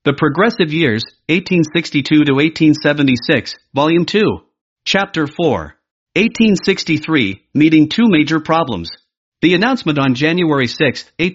The Progressive Years, 1862 to 1876, Volume 2. Chapter 4. 1863, Meeting Two Major Problems. The announcement on January 6,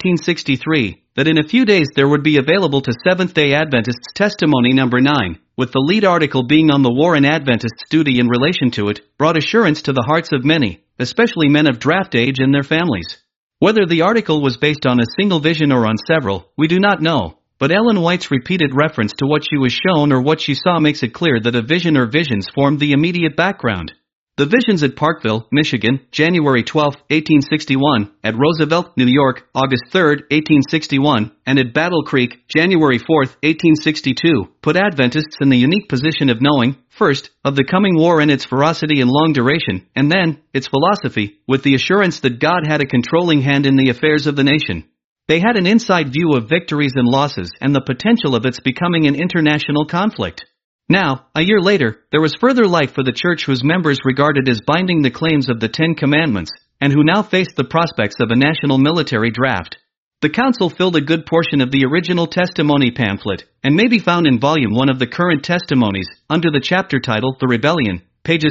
1863, that in a few days there would be available to Seventh-day Adventists Testimony Number 9, with the lead article being on the war and Adventists' duty in relation to it, brought assurance to the hearts of many, especially men of draft age and their families. Whether the article was based on a single vision or on several, we do not know, but Ellen White's repeated reference to what she was shown or what she saw makes it clear that a vision or visions formed the immediate background. The visions at Parkville, Michigan, January 12, 1861, at Roosevelt, New York, August 3, 1861, and at Battle Creek, January 4, 1862, put Adventists in the unique position of knowing, first, of the coming war and its ferocity and long duration, and then, its philosophy, with the assurance that God had a controlling hand in the affairs of the nation. They had an inside view of victories and losses and the potential of its becoming an international conflict. Now, a year later, there was further light for the church whose members regarded as binding the claims of the Ten Commandments, and who now faced the prospects of a national military draft. The council filled a good portion of the original testimony pamphlet, and may be found in Volume 1 of the current testimonies, under the chapter title The Rebellion, pages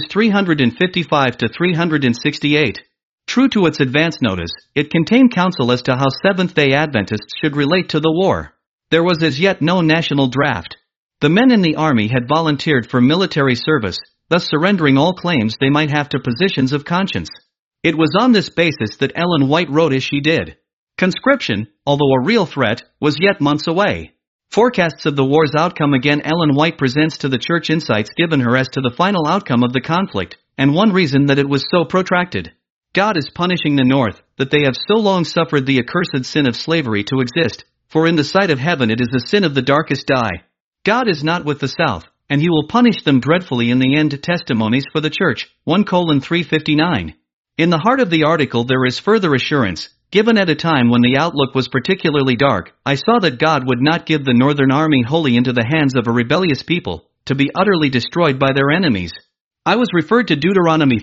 355 to 368. True to its advance notice, it contained counsel as to how Seventh-day Adventists should relate to the war. There was as yet no national draft. The men in the Army had volunteered for military service, thus surrendering all claims they might have to positions of conscience. It was on this basis that Ellen White wrote as she did. Conscription, although a real threat, was yet months away. Forecasts of the war's outcome. Again, Ellen White presents to the church insights given her as to the final outcome of the conflict, and one reason that it was so protracted. God is punishing the North, that they have so long suffered the accursed sin of slavery to exist, for in the sight of heaven it is the sin of the darkest dye. God is not with the South, and he will punish them dreadfully in the end. Testimonies for the Church, 1:359. In the heart of the article there is further assurance, given at a time when the outlook was particularly dark. I saw that God would not give the Northern Army wholly into the hands of a rebellious people, to be utterly destroyed by their enemies. I was referred to Deuteronomy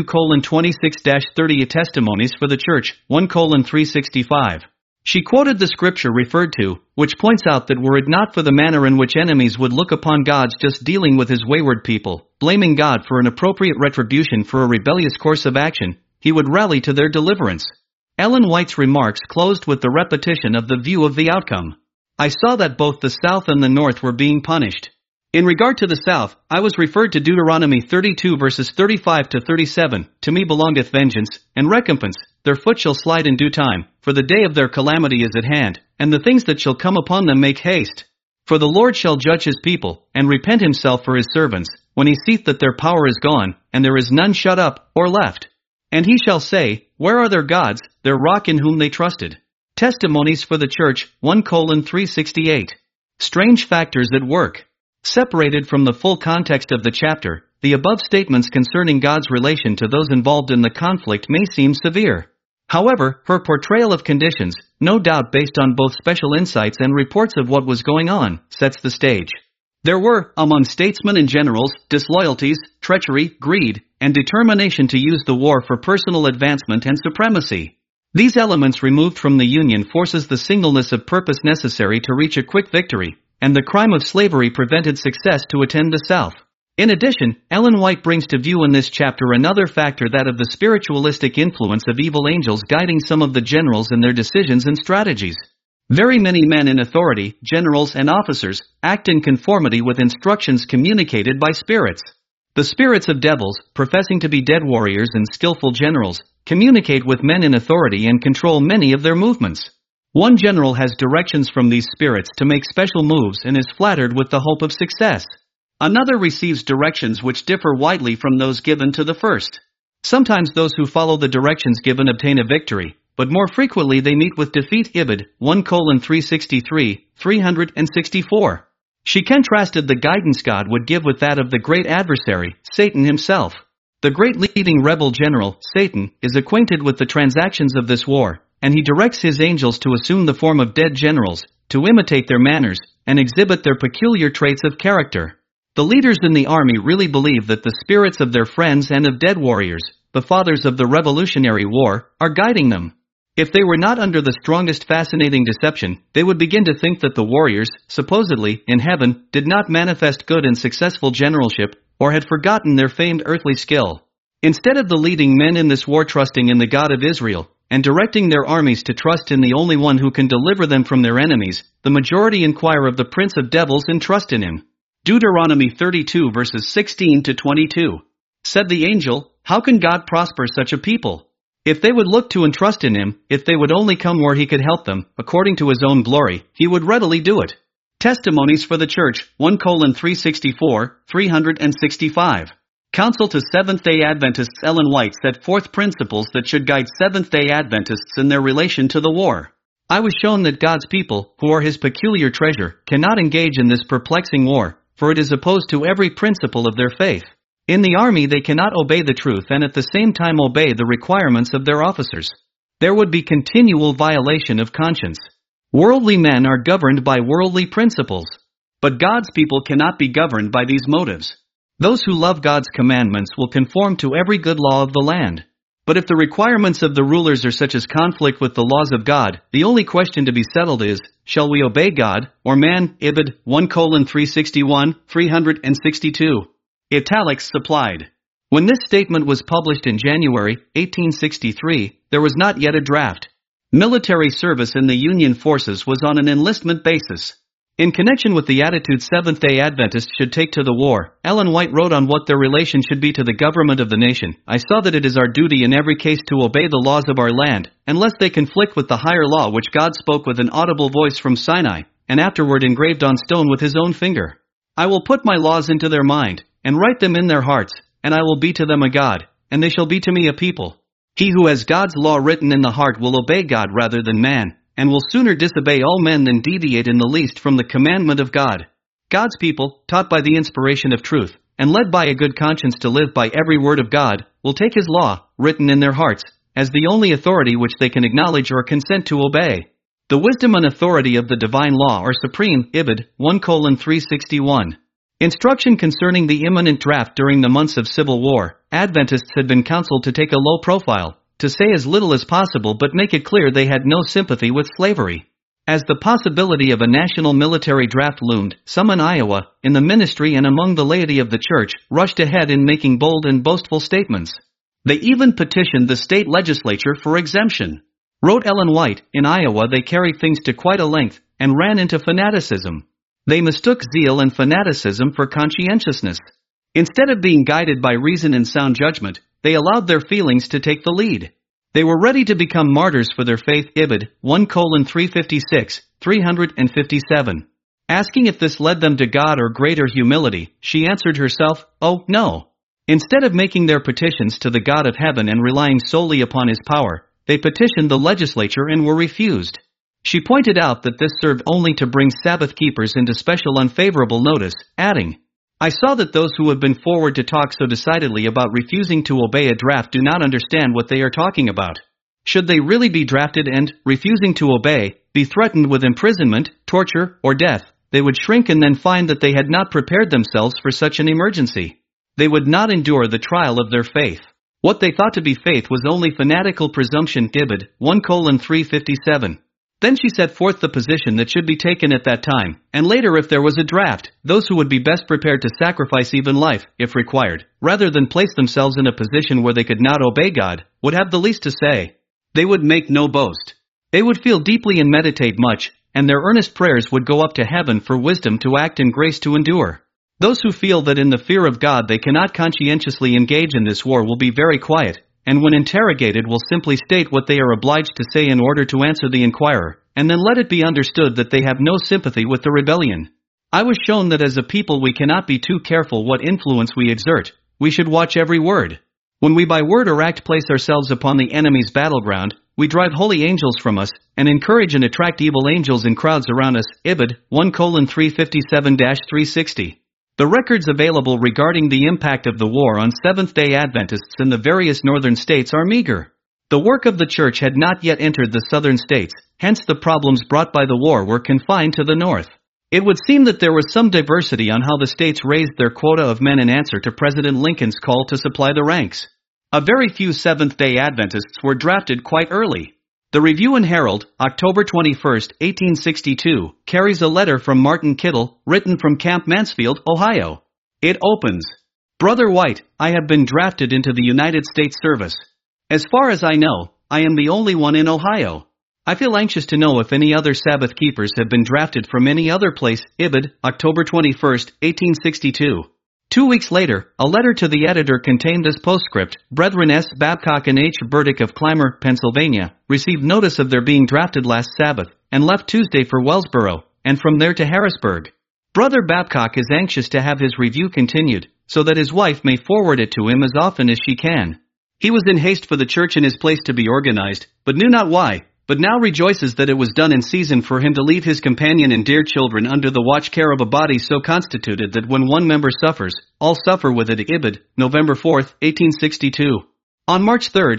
32:26-30 Testimonies for the Church, 1:365. She quoted the scripture referred to, which points out that were it not for the manner in which enemies would look upon God's just dealing with his wayward people, blaming God for an appropriate retribution for a rebellious course of action, he would rally to their deliverance. Ellen White's remarks closed with the repetition of the view of the outcome. I saw that both the South and the North were being punished. In regard to the South, I was referred to Deuteronomy 32 verses 35 to 37, to me belongeth vengeance, and recompense, their foot shall slide in due time, for the day of their calamity is at hand, and the things that shall come upon them make haste. For the Lord shall judge his people, and repent himself for his servants, when he seeth that their power is gone, and there is none shut up, or left. And he shall say, where are their gods, their rock in whom they trusted? Testimonies for the Church, 1:368. Strange factors at work. Separated from the full context of the chapter, the above statements concerning God's relation to those involved in the conflict may seem severe. However, her portrayal of conditions, no doubt based on both special insights and reports of what was going on, sets the stage. There were, among statesmen and generals, disloyalties, treachery, greed, and determination to use the war for personal advancement and supremacy. These elements removed from the Union forces the singleness of purpose necessary to reach a quick victory, and the crime of slavery prevented success to attend the South. In addition, Ellen White brings to view in this chapter another factor, that of the spiritualistic influence of evil angels guiding some of the generals in their decisions and strategies. Very many men in authority, generals and officers, act in conformity with instructions communicated by spirits. The spirits of devils, professing to be dead warriors and skillful generals, communicate with men in authority and control many of their movements. One general has directions from these spirits to make special moves and is flattered with the hope of success. Another receives directions which differ widely from those given to the first. Sometimes those who follow the directions given obtain a victory, but more frequently they meet with defeat. Ibid, 1:363, 364. She contrasted the guidance God would give with that of the great adversary, Satan himself. The great leading rebel general, Satan, is acquainted with the transactions of this war, and he directs his angels to assume the form of dead generals, to imitate their manners, and exhibit their peculiar traits of character. The leaders in the army really believe that the spirits of their friends and of dead warriors, the fathers of the Revolutionary War, are guiding them. If they were not under the strongest fascinating deception, they would begin to think that the warriors, supposedly, in heaven, did not manifest good and successful generalship, or had forgotten their famed earthly skill. Instead of the leading men in this war trusting in the God of Israel, and directing their armies to trust in the only one who can deliver them from their enemies, the majority inquire of the prince of devils and trust in him. Deuteronomy 32 verses 16 to 22. Said the angel, how can God prosper such a people? If they would look to and trust in him, if they would only come where he could help them, according to his own glory, he would readily do it. Testimonies for the Church, 1:364, 365. Counsel to Seventh-day Adventists. Ellen White set forth principles that should guide Seventh-day Adventists in their relation to the war. I was shown that God's people, who are his peculiar treasure, cannot engage in this perplexing war, for it is opposed to every principle of their faith. In the army they cannot obey the truth and at the same time obey the requirements of their officers. There would be continual violation of conscience. Worldly men are governed by worldly principles. But God's people cannot be governed by these motives. Those who love God's commandments will conform to every good law of the land. But if the requirements of the rulers are such as conflict with the laws of God, the only question to be settled is, shall we obey God, or man? Ibid. 1:361, 362. Italics supplied. When this statement was published in January 1863, there was not yet a draft. Military service in the Union forces was on an enlistment basis. In connection with the attitude Seventh-day Adventists should take to the war, Ellen White wrote on what their relation should be to the government of the nation. I saw that it is our duty in every case to obey the laws of our land, unless they conflict with the higher law which God spoke with an audible voice from Sinai, and afterward engraved on stone with his own finger. I will put my laws into their mind, and write them in their hearts, and I will be to them a God, and they shall be to me a people. He who has God's law written in the heart will obey God rather than man, and will sooner disobey all men than deviate in the least from the commandment of God. God's people, taught by the inspiration of truth, and led by a good conscience to live by every word of God, will take his law, written in their hearts, as the only authority which they can acknowledge or consent to obey. The wisdom and authority of the divine law are supreme. Ibid. 1:361. Instruction concerning the imminent draft. During the months of civil war, Adventists had been counseled to take a low profile, to say as little as possible but make it clear they had no sympathy with slavery. As the possibility of a national military draft loomed, some in Iowa, in the ministry and among the laity of the church, rushed ahead in making bold and boastful statements. They even petitioned the state legislature for exemption. Wrote Ellen White, in Iowa they carried things to quite a length, and ran into fanaticism. They mistook zeal and fanaticism for conscientiousness. Instead of being guided by reason and sound judgment, they allowed their feelings to take the lead. They were ready to become martyrs for their faith. Ibid. 1:356, 357. Asking if this led them to God or greater humility, she answered herself, oh, no. Instead of making their petitions to the God of heaven and relying solely upon his power, they petitioned the legislature and were refused. She pointed out that this served only to bring Sabbath keepers into special unfavorable notice, adding, I saw that those who have been forward to talk so decidedly about refusing to obey a draft do not understand what they are talking about. Should they really be drafted and, refusing to obey, be threatened with imprisonment, torture, or death, they would shrink and then find that they had not prepared themselves for such an emergency. They would not endure the trial of their faith. What they thought to be faith was only fanatical presumption. Ibid. 1:357. Then she set forth the position that should be taken at that time, and later if there was a draft, those who would be best prepared to sacrifice even life, if required, rather than place themselves in a position where they could not obey God, would have the least to say. They would make no boast. They would feel deeply and meditate much, and their earnest prayers would go up to heaven for wisdom to act and grace to endure. Those who feel that in the fear of God they cannot conscientiously engage in this war will be very quiet, and when interrogated will simply state what they are obliged to say in order to answer the inquirer, and then let it be understood that they have no sympathy with the rebellion. I was shown that as a people we cannot be too careful what influence we exert. We should watch every word. When we by word or act place ourselves upon the enemy's battleground, we drive holy angels from us, and encourage and attract evil angels in crowds around us. Ibid. 1:357-360. The records available regarding the impact of the war on Seventh-day Adventists in the various northern states are meager. The work of the church had not yet entered the southern states, hence the problems brought by the war were confined to the north. It would seem that there was some diversity on how the states raised their quota of men in answer to President Lincoln's call to supply the ranks. A very few Seventh-day Adventists were drafted quite early. The Review and Herald, October 21, 1862, carries a letter from Martin Kittle, written from Camp Mansfield, Ohio. It opens, "Brother White, I have been drafted into the United States service. As far as I know, I am the only one in Ohio. I feel anxious to know if any other Sabbath keepers have been drafted from any other place." Ibid, October 21, 1862. 2 weeks later, a letter to the editor contained this postscript: Brethren S. Babcock and H. Burdick of Clymer, Pennsylvania, received notice of their being drafted last Sabbath, and left Tuesday for Wellsboro, and from there to Harrisburg. Brother Babcock is anxious to have his review continued, so that his wife may forward it to him as often as she can. He was in haste for the church in his place to be organized, but knew not why, but now rejoices that it was done in season for him to leave his companion and dear children under the watch care of a body so constituted that when one member suffers, all suffer with it. Ibid, November 4, 1862. On March 3,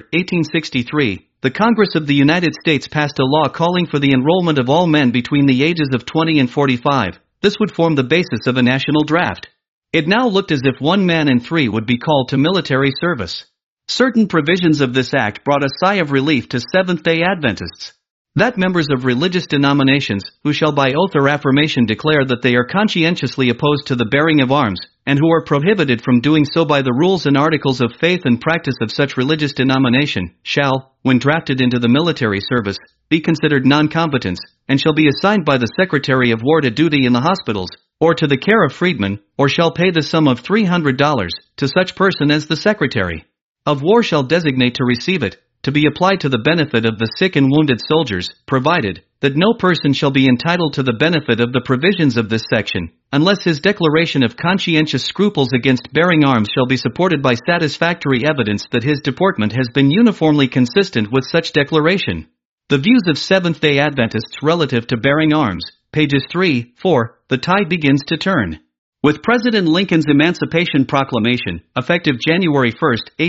1863, the Congress of the United States passed a law calling for the enrollment of all men between the ages of 20 and 45. This would form the basis of a national draft. It now looked as if 1 man in 3 would be called to military service. Certain provisions of this act brought a sigh of relief to Seventh-day Adventists. That members of religious denominations, who shall by oath or affirmation declare that they are conscientiously opposed to the bearing of arms, and who are prohibited from doing so by the rules and articles of faith and practice of such religious denomination, shall, when drafted into the military service, be considered non-combatants, and shall be assigned by the Secretary of War to duty in the hospitals, or to the care of freedmen, or shall pay the sum of $300 to such person as the Secretary of War shall designate to receive it, to be applied to the benefit of the sick and wounded soldiers, provided that no person shall be entitled to the benefit of the provisions of this section, unless his declaration of conscientious scruples against bearing arms shall be supported by satisfactory evidence that his deportment has been uniformly consistent with such declaration. The views of Seventh-day Adventists relative to bearing arms, pages 3, 4, the tide begins to turn. With President Lincoln's Emancipation Proclamation, effective January 1,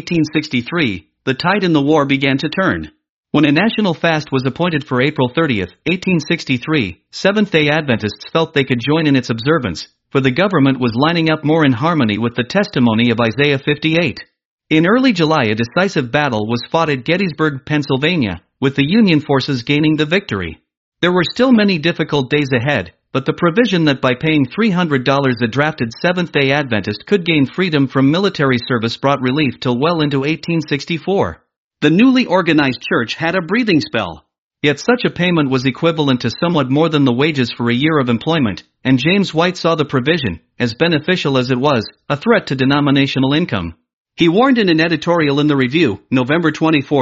1863, the tide in the war began to turn. When a national fast was appointed for April 30, 1863, Seventh-day Adventists felt they could join in its observance, for the government was lining up more in harmony with the testimony of Isaiah 58. In early July, a decisive battle was fought at Gettysburg, Pennsylvania, with the Union forces gaining the victory. There were still many difficult days ahead, but the provision that by paying $300 a drafted Seventh-day Adventist could gain freedom from military service brought relief till well into 1864. The newly organized church had a breathing spell. Yet such a payment was equivalent to somewhat more than the wages for a year of employment, and James White saw the provision, as beneficial as it was, a threat to denominational income. He warned in an editorial in the Review, November 24,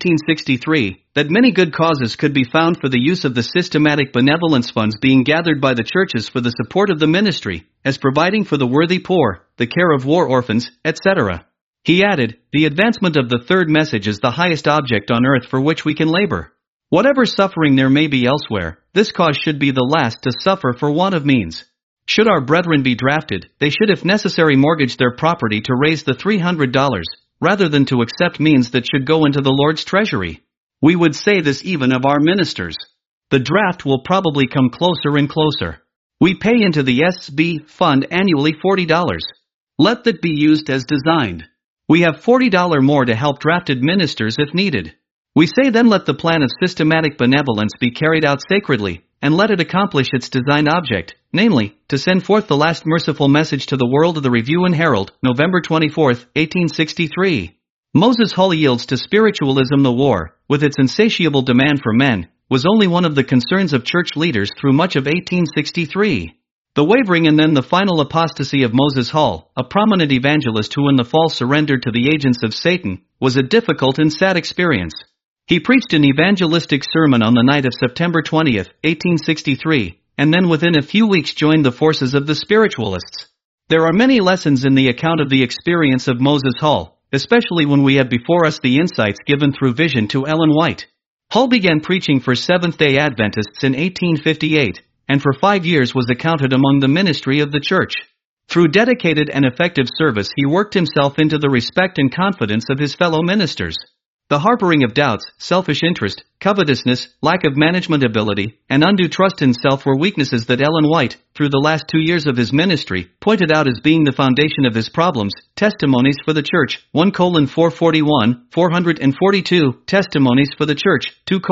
1863, that many good causes could be found for the use of the systematic benevolence funds being gathered by the churches for the support of the ministry, as providing for the worthy poor, the care of war orphans, etc. He added, "The advancement of the third message is the highest object on earth for which we can labor. Whatever suffering there may be elsewhere, this cause should be the last to suffer for want of means. Should our brethren be drafted, they should if necessary mortgage their property to raise the $300, rather than to accept means that should go into the Lord's treasury. We would say this even of our ministers. The draft will probably come closer and closer. We pay into the S.B. fund annually $40. Let that be used as designed. We have $40 more to help drafted ministers if needed. We say then let the plan of systematic benevolence be carried out sacredly, and let it accomplish its designed object, namely, to send forth the last merciful message to the world." Of the Review and Herald, November 24, 1863. Moses Hull yields to spiritualism. The war, with its insatiable demand for men, was only one of the concerns of church leaders through much of 1863. The wavering and then the final apostasy of Moses Hull, a prominent evangelist who in the fall surrendered to the agents of Satan, was a difficult and sad experience. He preached an evangelistic sermon on the night of September 20, 1863, and then within a few weeks joined the forces of the spiritualists. There are many lessons in the account of the experience of Moses Hull, especially when we have before us the insights given through vision to Ellen White. Hull began preaching for Seventh-day Adventists in 1858, and for 5 years was accounted among the ministry of the church. Through dedicated and effective service he worked himself into the respect and confidence of his fellow ministers. The harboring of doubts, selfish interest, covetousness, lack of management ability, and undue trust in self were weaknesses that Ellen White, through the last 2 years of his ministry, pointed out as being the foundation of his problems. Testimonies for the Church, 1:441, 442, Testimonies for the Church,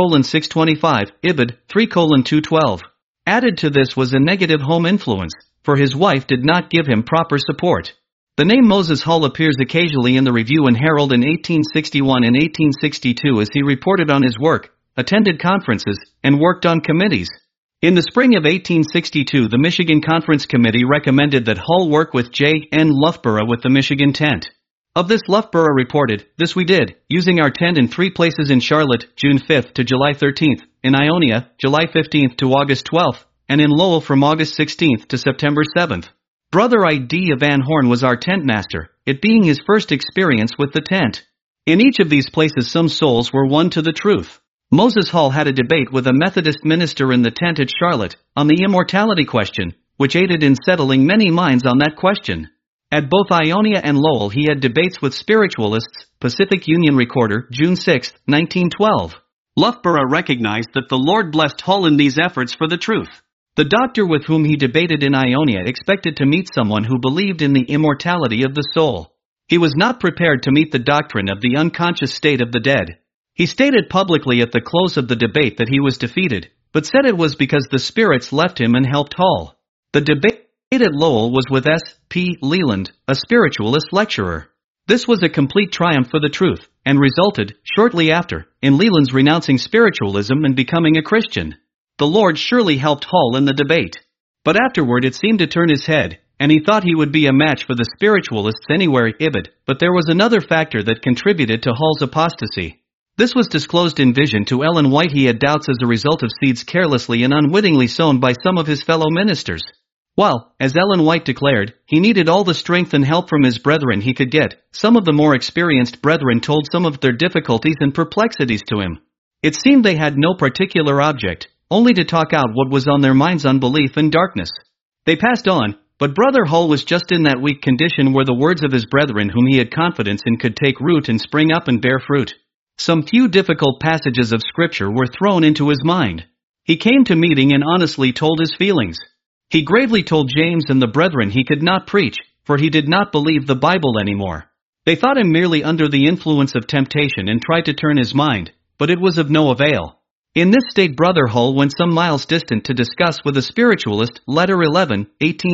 2:625, Ibid, 3:212. Added to this was a negative home influence, for his wife did not give him proper support. The name Moses Hull appears occasionally in the Review and Herald in 1861 and 1862 as he reported on his work, attended conferences, and worked on committees. In the spring of 1862, the Michigan Conference Committee recommended that Hull work with J. N. Loughborough with the Michigan tent. Of this, Loughborough reported, "This we did, using our tent in 3 places: in Charlotte, June 5th to July 13th, in Ionia, July 15th to August 12th, and in Lowell from August 16th to September 7th. Brother I. D. Van Horn was our tent master, it being his first experience with the tent. In each of these places some souls were won to the truth." Moses Hull had a debate with a Methodist minister in the tent at Charlotte, on the immortality question, which aided in settling many minds on that question. At both Ionia and Lowell he had debates with spiritualists. Pacific Union Recorder, June 6, 1912. Loughborough recognized that the Lord blessed Hull in these efforts for the truth. The doctor with whom he debated in Ionia expected to meet someone who believed in the immortality of the soul. He was not prepared to meet the doctrine of the unconscious state of the dead. He stated publicly at the close of the debate that he was defeated, but said it was because the spirits left him and helped Hull. The debate at Lowell was with S. P. Leland, a spiritualist lecturer. This was a complete triumph for the truth, and resulted, shortly after, in Leland's renouncing spiritualism and becoming a Christian. The Lord surely helped Hull in the debate. But afterward it seemed to turn his head, and he thought he would be a match for the spiritualists anywhere. Ibid. But there was another factor that contributed to Hull's apostasy. This was disclosed in vision to Ellen White. He had doubts as a result of seeds carelessly and unwittingly sown by some of his fellow ministers. While, as Ellen White declared, he needed all the strength and help from his brethren he could get, some of the more experienced brethren told some of their difficulties and perplexities to him. It seemed they had no particular object, only to talk out what was on their minds: unbelief and darkness. They passed on, but Brother Hull was just in that weak condition where the words of his brethren whom he had confidence in could take root and spring up and bear fruit. Some few difficult passages of Scripture were thrown into his mind. He came to meeting and honestly told his feelings. He gravely told James and the brethren he could not preach, for he did not believe the Bible anymore. They thought him merely under the influence of temptation and tried to turn his mind, but it was of no avail. In this state Brother Hull went some miles distant to discuss with a spiritualist. Letter 11,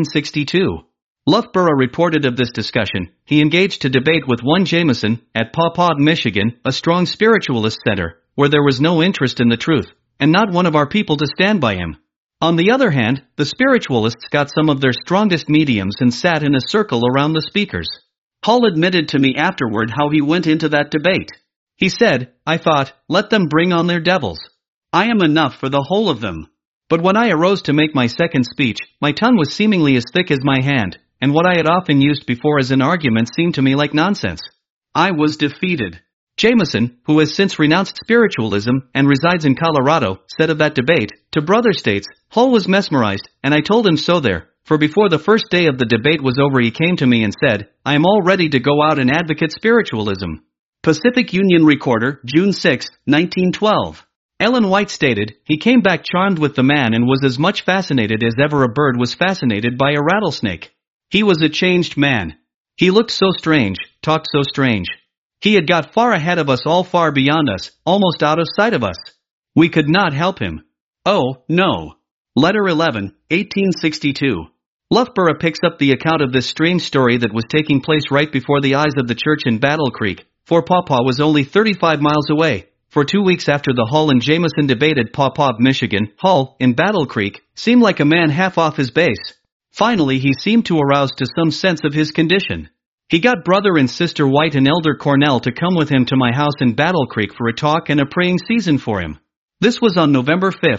1862. Loughborough reported of this discussion. He engaged to debate with one Jameson, at Paw Paw, Michigan, a strong spiritualist center, where there was no interest in the truth, and not one of our people to stand by him. On the other hand, the spiritualists got some of their strongest mediums and sat in a circle around the speakers. Hull admitted to me afterward how he went into that debate. He said, "I thought, let them bring on their devils. I am enough for the whole of them." But when I arose to make my second speech, my tongue was seemingly as thick as my hand, and what I had often used before as an argument seemed to me like nonsense. I was defeated. Jameson, who has since renounced spiritualism and resides in Colorado, said of that debate, to Brother States, Hull was mesmerized, and I told him so there, for before the first day of the debate was over he came to me and said, "I am all ready to go out and advocate spiritualism." Pacific Union Recorder, June 6, 1912. Ellen White stated, he came back charmed with the man and was as much fascinated as ever a bird was fascinated by a rattlesnake. He was a changed man. He looked so strange, talked so strange. He had got far ahead of us, all far beyond us, almost out of sight of us. We could not help him. Oh, no. Letter 11, 1862. Loughborough picks up the account of this strange story that was taking place right before the eyes of the church in Battle Creek, for Paw Paw was only 35 miles away. For 2 weeks after the Hull and Jameson debate at Paw Paw, Michigan, Hull, in Battle Creek, seemed like a man half off his base. Finally he seemed to arouse to some sense of his condition. He got Brother and Sister White and Elder Cornell to come with him to my house in Battle Creek for a talk and a praying season for him. This was on November 5,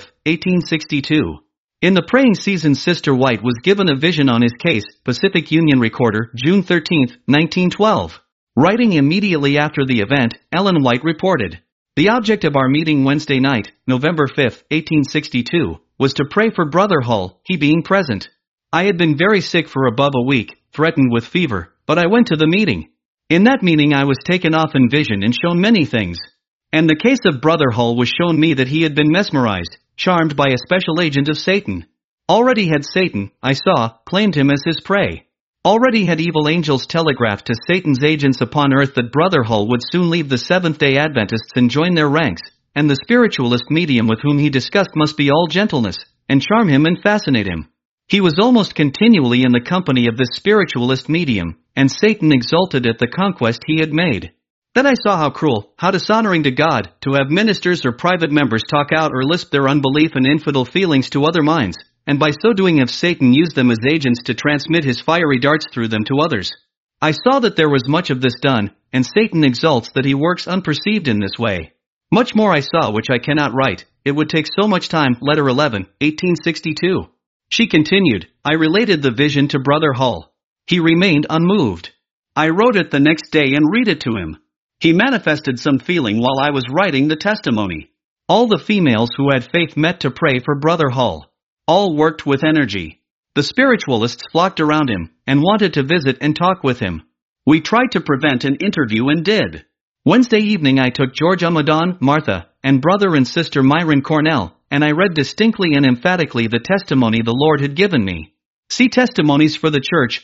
1862. In the praying season Sister White was given a vision on his case. Pacific Union Recorder, June 13, 1912. Writing immediately after the event, Ellen White reported, "The object of our meeting Wednesday night, November 5, 1862, was to pray for Brother Hull, he being present. I had been very sick for above a week, threatened with fever, but I went to the meeting. In that meeting I was taken off in vision and shown many things. And the case of Brother Hull was shown me that he had been mesmerized, charmed by a special agent of Satan. Already had Satan, I saw, claimed him as his prey. Already had evil angels telegraphed to Satan's agents upon earth that Brother Hull would soon leave the Seventh-day Adventists and join their ranks, and the spiritualist medium with whom he discussed must be all gentleness, and charm him and fascinate him. He was almost continually in the company of this spiritualist medium, and Satan exulted at the conquest he had made. Then I saw how cruel, how dishonoring to God, to have ministers or private members talk out or lisp their unbelief and infidel feelings to other minds, and by so doing have Satan used them as agents to transmit his fiery darts through them to others. I saw that there was much of this done, and Satan exults that he works unperceived in this way. Much more I saw which I cannot write, it would take so much time. Letter 11, 1862. She continued, I related the vision to Brother Hull. He remained unmoved. I wrote it the next day and read it to him. He manifested some feeling while I was writing the testimony. All the females who had faith met to pray for Brother Hull. All worked with energy. The spiritualists flocked around him, and wanted to visit and talk with him. We tried to prevent an interview and did. Wednesday evening I took George Amadon, Martha, and brother and sister Myron Cornell, and I read distinctly and emphatically the testimony the Lord had given me. See Testimonies for the Church,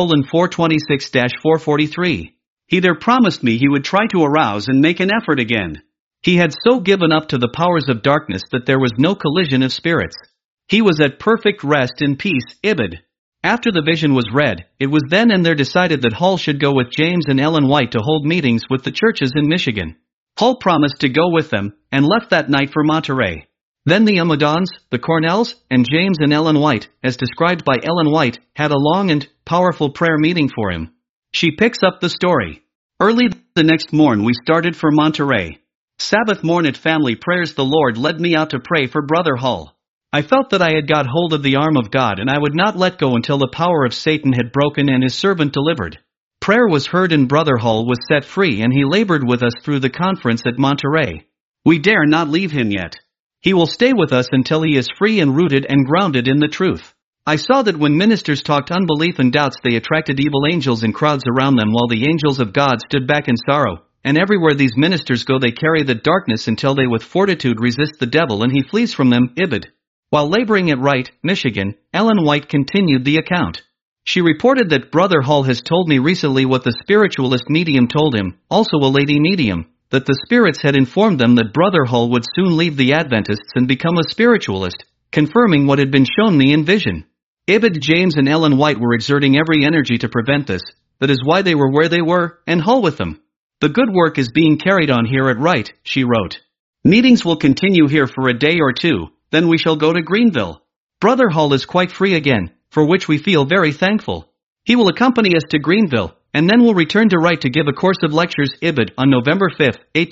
1:426-443. He there promised me he would try to arouse and make an effort again. He had so given up to the powers of darkness that there was no collision of spirits. He was at perfect rest in peace. Ibid. After the vision was read, it was then and there decided that Hull should go with James and Ellen White to hold meetings with the churches in Michigan. Hull promised to go with them, and left that night for Monterey. Then the Amadons, the Cornells, and James and Ellen White, as described by Ellen White, had a long and powerful prayer meeting for him. She picks up the story. Early the next morn we started for Monterey. Sabbath morn at family prayers the Lord led me out to pray for Brother Hull. I felt that I had got hold of the arm of God and I would not let go until the power of Satan had broken and his servant delivered. Prayer was heard and Brother Hull was set free and he labored with us through the conference at Monterey. We dare not leave him yet. He will stay with us until he is free and rooted and grounded in the truth. I saw that when ministers talked unbelief and doubts they attracted evil angels and crowds around them while the angels of God stood back in sorrow, and everywhere these ministers go they carry the darkness until they with fortitude resist the devil and he flees from them. Ibid. While laboring at Wright, Michigan, Ellen White continued the account. She reported that Brother Hull has told me recently what the spiritualist medium told him, also a lady medium, that the spirits had informed them that Brother Hull would soon leave the Adventists and become a spiritualist, confirming what had been shown me in vision. Ibid. James and Ellen White were exerting every energy to prevent this, that is why they were where they were, and Hull with them. The good work is being carried on here at Wright, she wrote. Meetings will continue here for a day or two, then we shall go to Greenville. Brother Hull is quite free again, for which we feel very thankful. He will accompany us to Greenville, and then will return to Wright to give a course of lectures. Ibid. On November 5,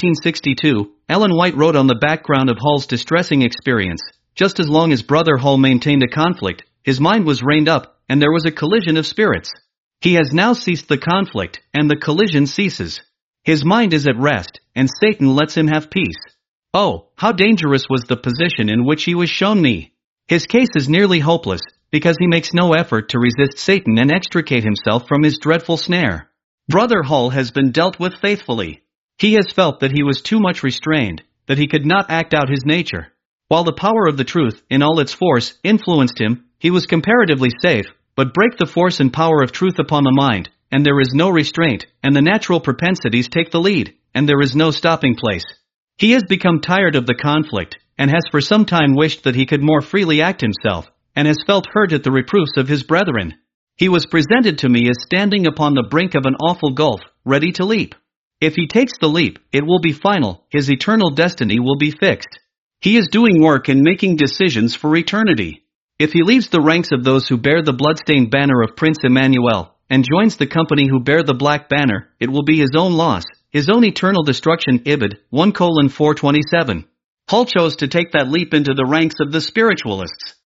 1862, Ellen White wrote on the background of Hull's distressing experience, just as long as Brother Hull maintained a conflict, his mind was reined up, and there was a collision of spirits. He has now ceased the conflict, and the collision ceases. His mind is at rest, and Satan lets him have peace. Oh, how dangerous was the position in which he was shown me. His case is nearly hopeless, because he makes no effort to resist Satan and extricate himself from his dreadful snare. Brother Hull has been dealt with faithfully. He has felt that he was too much restrained, that he could not act out his nature. While the power of the truth, in all its force, influenced him, he was comparatively safe, but break the force and power of truth upon the mind, and there is no restraint, and the natural propensities take the lead, and there is no stopping place. He has become tired of the conflict, and has for some time wished that he could more freely act himself, and has felt hurt at the reproofs of his brethren. He was presented to me as standing upon the brink of an awful gulf, ready to leap. If he takes the leap, it will be final, his eternal destiny will be fixed. He is doing work and making decisions for eternity. If he leaves the ranks of those who bear the bloodstained banner of Prince Emmanuel, and joins the company who bear the black banner, it will be his own loss, his own eternal destruction. Ibid. 1:427. Hull chose to take that leap into the ranks of the spiritualists.